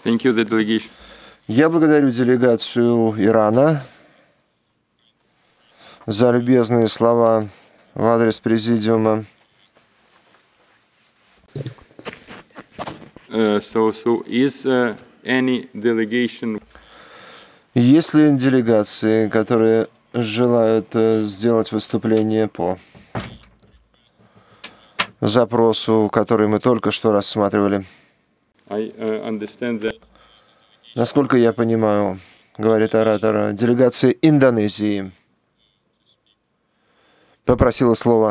Thank you, the delegation. Я благодарю делегацию Ирана за любезные слова в адрес президиума. So is any delegation? Есть ли делегации, которые желают сделать выступление по запросу, который мы только что рассматривали? I understand that. Насколько я понимаю, говорит оратор, делегация Индонезии попросила слова.